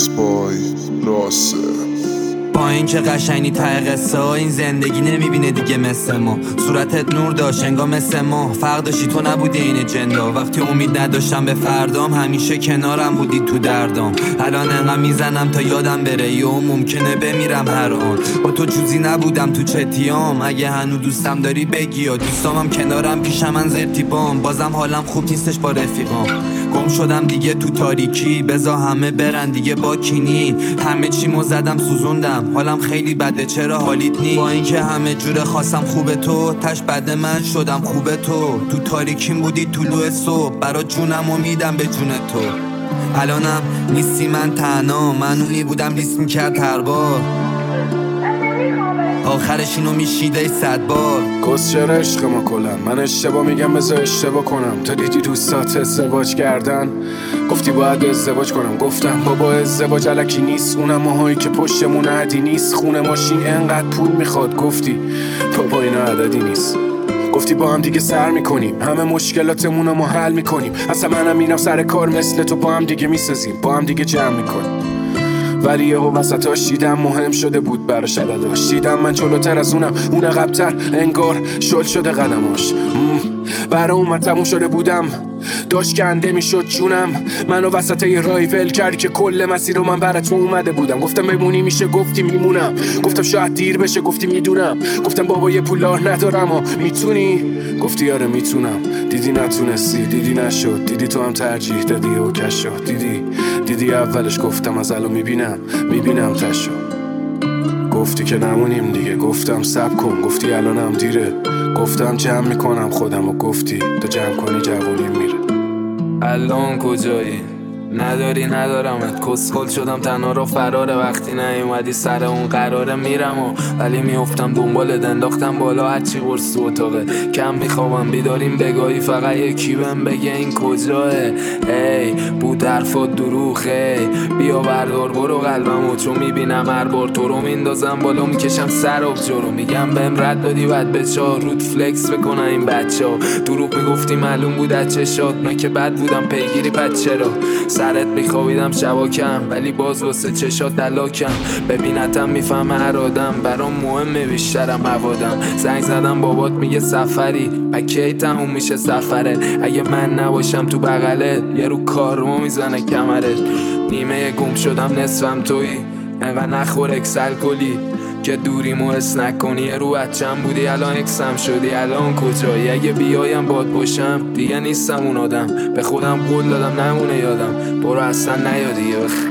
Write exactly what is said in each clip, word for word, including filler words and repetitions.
ریمیکس بای راسه. با این که قشنگی ته قصه ها این زندگی نمیبینه دیگه مثل ما. صورتت نور داشت انگار مثل ما، فرق داشتی تو نبودی این جندا. وقتی امید نداشتم به فردام همیشه کنارم بودی تو دردام. الان انقدر میزنم تا یادم بره یا ممکنه بمیرم هر آن. با تو جوزی نبودم تو چتیام، اگه هنو دوستم داری بگی یا دوستامم کنارم پیشم من زرتیبام. بازم حالم خوب نیستش با رفیقام، گم شدم دیگه تو تاریکی. بزا همه برن دیگه با کینی، همه چیمو زدم سوزوندم. حالم خیلی بده چرا حالیت نی؟ با اینکه همه جوره خواستم خوبه تو، تش بد من شدم خوبه تو. تو تاریکیم بودی طلوع صبح، برا جونم امیدم به جون تو. الانم نیستی من تنها، من اونی بودم لیست میکرد هر بار، آخرش اینو میشیده صد بار. کس چرا عشق ما کلن؟ من اشتباه میگم بذار اشتباه کنم. تو دیدی دوستات ازدواج کردن، گفتی باید ازدواج کنم. گفتم بابا ازدواج الکی نیست، اونم ماهایی که پشتمون عدی نیست. خونه ماشین انقدر پول میخواد، گفتی بابا اینا عددی نیست. گفتی با هم دیگه سر میکنیم، همه مشکلاتمون رو ما حل میکنیم. اصلا منم میرم سر کار مثل تو، با هم دیگه میسازیم، با هم دیگه جمع میکنیم. ولی یهو وسطاش دیدم مهم شده بود براش عدداش. دیدم من جلوتر از اونم، اون عقب‌تر، انگار شل شده قدماش. برا اومد تموم شده بودم، داشت کنده میشد جونم. منو وسط یه راهی ول کردی که کل مسیر رو من برات اومده بودم. گفتم بمونی میشه، گفتی میمونم. گفتم شاید دیر بشه، گفتی میدونم. گفتم بابا یه پولار ندارم و میتونی، گفتی آره میتونم. دیدی نتونستی، دیدی نشد، دیدی تو هم ترجیح دادی و کش شد. دیدی دیدی اولش گفتم از الان میبینم میبینم تشو. گفتی که نمونیم دیگه، گفتم صبر کن. گفتی الانم دیره، گفتم جمع میکنم خودم و گفتی تا جمع کنی جوونیم میره. الان کجایی؟ نداری ندارمت، کسخل شدم تنها رو فراره. وقتی نیومدی سر اون قراره میرم و ولی میافتم دنبالت. انداختم بالا هرچی قرص تو اتاقه، کم میخوابم بیداریم بگاهی. فقط یکی بهم بگه این کجاه. ای بود حرفات دروغه، بیا بردار برو قلبمو. چون میبینم هر بار تو رو میندازم بالا، میکشم سر آبجو رو. میگم بهم رد دادی بعد به چا رود فلکس بکنن این بچه ها. دروغ میگفتی معلوم بود از چشات، من که بد بودم پیگیری پد چرا. سرت میخوابیدم شباکم ولی باز واسه چشات دلاکم. ببینتم میفهمه هر آدم، برام مهمه بیشترم موادم. زنگ زدم بابات میگه سفری، اکی تموم میشه سفره. اگه من نباشم تو بغلت یه رو کارمو میزنه کمرت. نیمه گم شدم نصفم توی، انقدر نخور اکسل کلی که دوریمو حس نکنی. یه رو بچم بودی الان اکسم شدی، الان کجایی؟ اگه بیایم باد باشم دیگه نیستم اون آدم. به خودم قول دادم نمونه یادم، برو اصلا نیادی.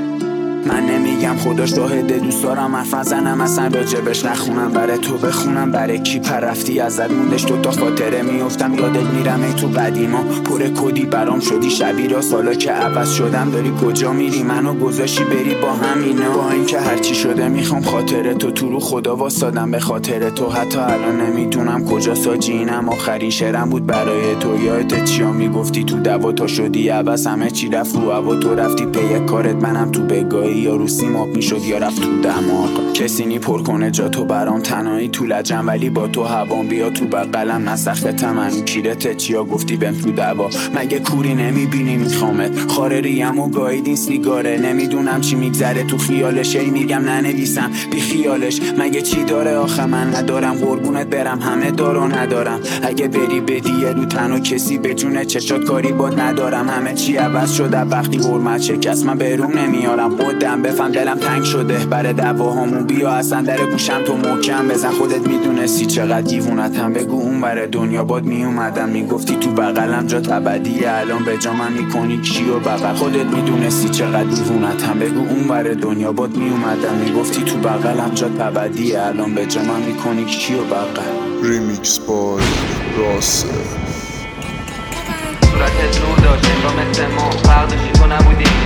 من نمیگم خدا شاهده، دوست دارم حرف نزنم اصلا راجبش نخونم. برای تو بخونم برای کی پرفتی ازت موندش دو تا خاطره میافتم یادت میرم. ای تو قدیما پر کدی برام شدی شبیه. سالا که عوض شدم داری کجا میری؟ منو گذاشی بری با همینا. با اینکه هرچی شده میخوام خاطره تو، تو رو خدا واسادم به خاطر تو. حتی الان نمیدونم کجا ساجینم. آخرین شعرم بود برای تو، یادت چیا میگفتی تو دوا تا شدی عوض. همه چی رفت رو هوا، تو رفتی پی کارت، منم تو بگاهی. یا رو سیماب میشد یا رفت تو دماغ. کسی نی پر کنه جا تو برام، تنهایی تو لجم ولی با تو هوام. بیا تو بغلم نسختم من کیرت چیا گفتی بهم تو دوا. مگه کوری نمیبینی میخوامت؟ خاره ریم و گایدین سیگاره. نمیدونم چی میگذره تو خیالش، ای میگم ننویسم بی خیالش. مگه چی داره آخه من ندارم؟ قربونت برم همه دارو ندارم. اگه بری بدی یه رو تنها کسی به جون چشات کاری باد ندارم. همه چی عوض شده وقتی حرمت شکست، من بروم نمیارم. خودم بفهم دلم تنگ شده برای دعواهامون. بیا اصلا در گوشم تو محکم بزن. خودت میدونستی چقدر دیوونتم، بگو اون بره دنیا باد میومدم. میگفتی تو بغلم جا ابدیه، الان به جا من میکنی کیو بغل. خودت میدونستی چقدر دیوونتم، بگو اون بره دنیا باد میومدم. میگفتی تو بغلم جا ابدیه، الان به جا من میکنی کیو بغل. ریمیکس بای راسه. صورتت نور داشت انگار مثل ما، فرق داشتی تو نبودی